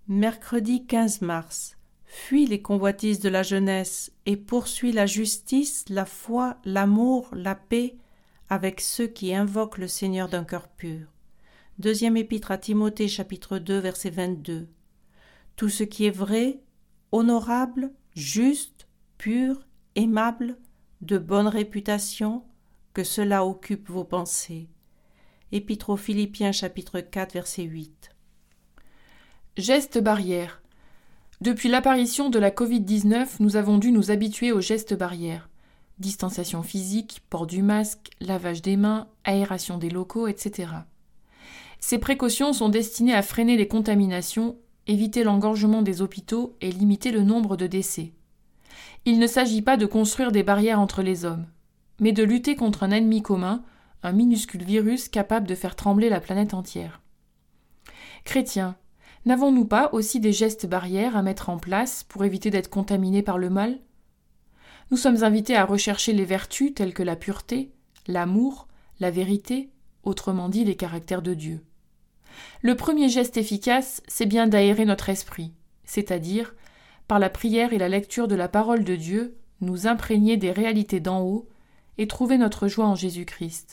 Mercredi 15 mars. Fuis les convoitises de la jeunesse et poursuis la justice, la foi, l'amour, la paix avec ceux qui invoquent le Seigneur d'un cœur pur. Deuxième épître à Timothée, chapitre 2, verset 22. Tout ce qui est vrai, honorable, juste, pur, aimable, de bonne réputation, que cela occupe vos pensées. Épître aux Philippiens, chapitre 4, verset 8. Gestes barrières. Depuis l'apparition de la Covid-19, nous avons dû nous habituer aux gestes barrières. Distanciation physique, port du masque, lavage des mains, aération des locaux, etc. Ces précautions sont destinées à freiner les contaminations, éviter l'engorgement des hôpitaux et limiter le nombre de décès. Il ne s'agit pas de construire des barrières entre les hommes, mais de lutter contre un ennemi commun, un minuscule virus capable de faire trembler la planète entière. Chrétiens, n'avons-nous pas aussi des gestes barrières à mettre en place pour éviter d'être contaminés par le mal ? Nous sommes invités à rechercher les vertus telles que la pureté, l'amour, la vérité, autrement dit les caractères de Dieu. Le premier geste efficace, c'est bien d'aérer notre esprit, c'est-à-dire, par la prière et la lecture de la parole de Dieu, nous imprégner des réalités d'en haut et trouver notre joie en Jésus-Christ.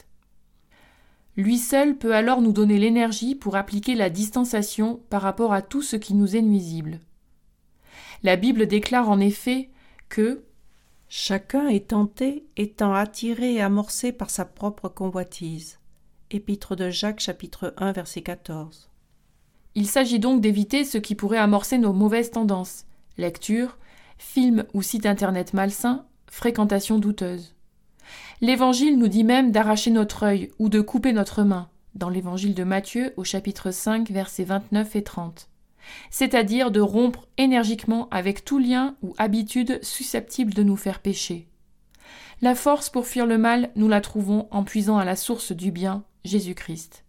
Lui seul peut alors nous donner l'énergie pour appliquer la distanciation par rapport à tout ce qui nous est nuisible. La Bible déclare en effet que « Chacun est tenté, étant attiré et amorcé par sa propre convoitise. » Épître de Jacques, chapitre 1, verset 14. Il s'agit donc d'éviter ce qui pourrait amorcer nos mauvaises tendances, lecture, films ou sites internet malsains, fréquentation douteuse. L'Évangile nous dit même d'arracher notre œil ou de couper notre main, dans l'Évangile de Matthieu au chapitre 5, versets 29 et 30. C'est-à-dire de rompre énergiquement avec tout lien ou habitude susceptible de nous faire pécher. La force pour fuir le mal, nous la trouvons en puisant à la source du bien, Jésus-Christ.